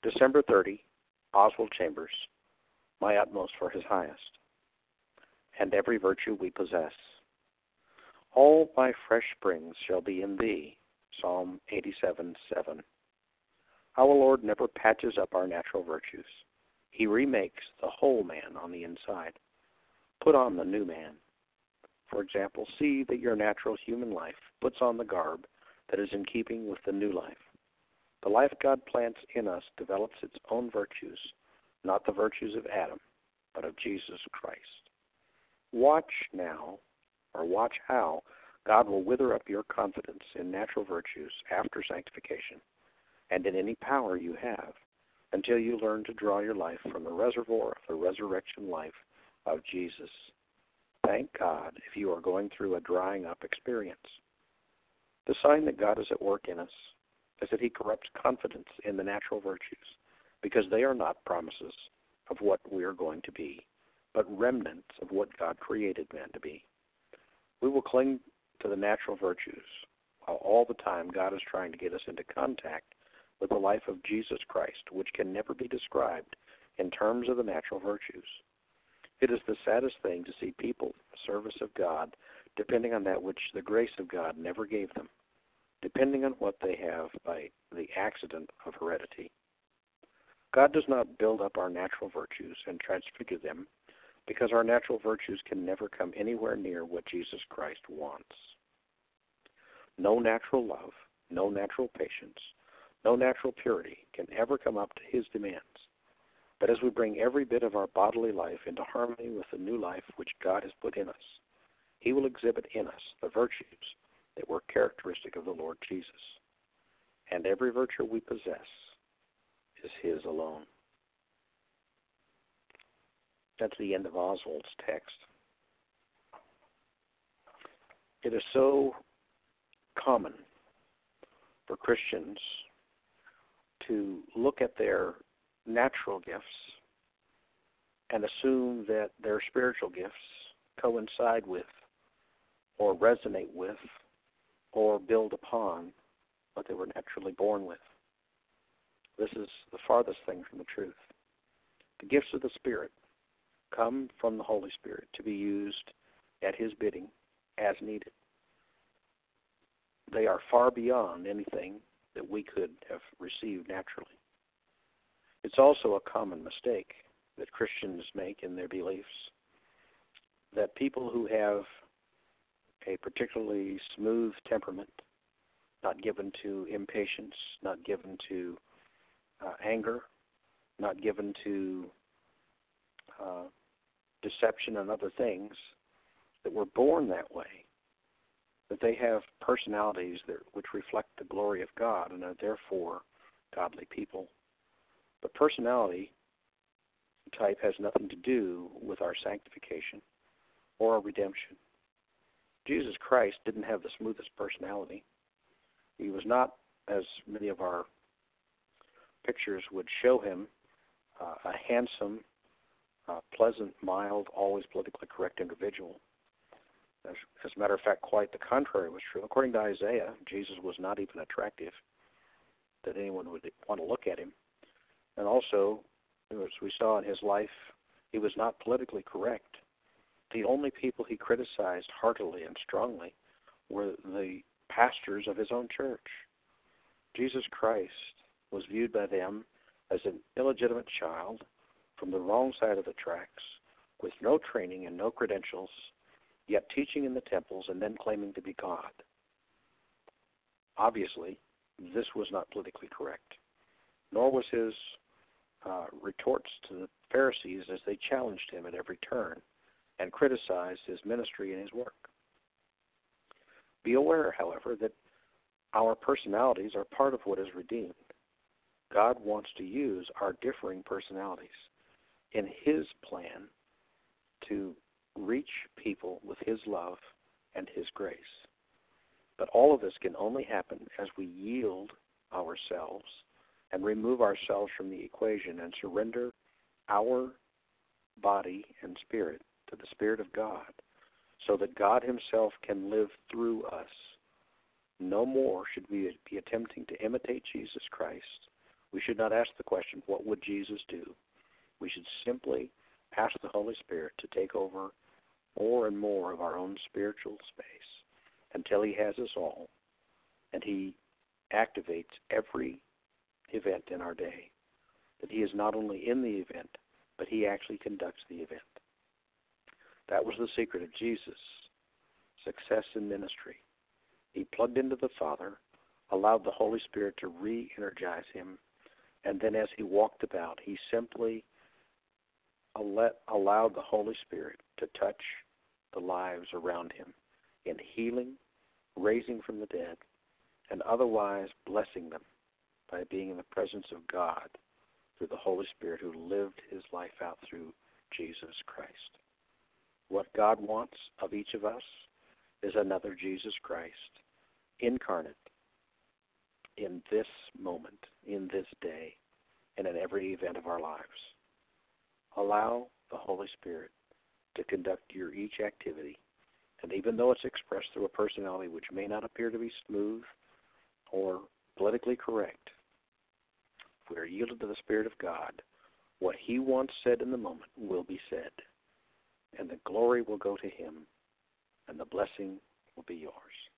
December 30, Oswald Chambers, my utmost for his highest, and every virtue we possess. All my fresh springs shall be in thee, Psalm 87:7. Our Lord never patches up our natural virtues. He remakes the whole man on the inside. Put on the new man. For example, see that your natural human life puts on the garb that is in keeping with the new life. The life God plants in us develops its own virtues, not the virtues of Adam, but of Jesus Christ. Watch now, or watch how, God will wither up your confidence in natural virtues after sanctification and in any power you have until you learn to draw your life from the reservoir of the resurrection life of Jesus. Thank God if you are going through a drying up experience. The sign that God is at work in us is that he corrupts confidence in the natural virtues because they are not promises of what we are going to be, but remnants of what God created man to be. We will cling to the natural virtues while all the time God is trying to get us into contact with the life of Jesus Christ, which can never be described in terms of the natural virtues. It is the saddest thing to see people in the service of God depending on that which the grace of God never gave them, depending on what they have by the accident of heredity. God does not build up our natural virtues and transfigure them because our natural virtues can never come anywhere near what Jesus Christ wants. No natural love, no natural patience, no natural purity can ever come up to his demands. But as we bring every bit of our bodily life into harmony with the new life which God has put in us, he will exhibit in us the virtues that were characteristic of the Lord Jesus. And every virtue we possess is his alone. That's the end of Oswald's text. It is so common for Christians to look at their natural gifts and assume that their spiritual gifts coincide with or resonate with or build upon what they were naturally born with. This is the farthest thing from the truth. The gifts of the Spirit come from the Holy Spirit to be used at his bidding as needed. They are far beyond anything that we could have received naturally. It's also a common mistake that Christians make in their beliefs that people who have a particularly smooth temperament, not given to impatience, not given to anger, not given to deception and other things, that were born that way, that they have personalities which reflect the glory of God and are therefore godly people. But personality type has nothing to do with our sanctification or our redemption. Jesus Christ didn't have the smoothest personality. He was not, as many of our pictures would show him, a handsome, pleasant, mild, always politically correct individual. As a matter of fact, quite the contrary was true. According to Isaiah, Jesus was not even attractive, that anyone would want to look at him. And also, as we saw in his life, he was not politically correct. The only people he criticized heartily and strongly were the pastors of his own church. Jesus Christ was viewed by them as an illegitimate child from the wrong side of the tracks, with no training and no credentials, yet teaching in the temples and then claiming to be God. Obviously, this was not politically correct, nor was his retorts to the Pharisees as they challenged him at every turn and criticized his ministry and his work. Be aware, however, that our personalities are part of what is redeemed. God wants to use our differing personalities in his plan to reach people with his love and his grace. But all of this can only happen as we yield ourselves and remove ourselves from the equation and surrender our body and spirit to the Spirit of God so that God himself can live through us. No more should we be attempting to imitate Jesus Christ We should not ask the question, what would Jesus do? We should simply ask the Holy Spirit to take over more and more of our own spiritual space until he has us all, and he activates every event in our day. That he is not only in the event, but he actually conducts the event. That was the secret of Jesus' success in ministry. He plugged into the Father, allowed the Holy Spirit to re-energize him, and then as he walked about, he simply allowed the Holy Spirit to touch the lives around him in healing, raising from the dead, and otherwise blessing them by being in the presence of God through the Holy Spirit who lived his life out through Jesus Christ. What God wants of each of us is another Jesus Christ incarnate in this moment, in this day, and in every event of our lives. Allow the Holy Spirit to conduct your each activity, and even though it's expressed through a personality which may not appear to be smooth or politically correct, if we are yielded to the Spirit of God, what he once said in the moment will be said, and the glory will go to him, and the blessing will be yours.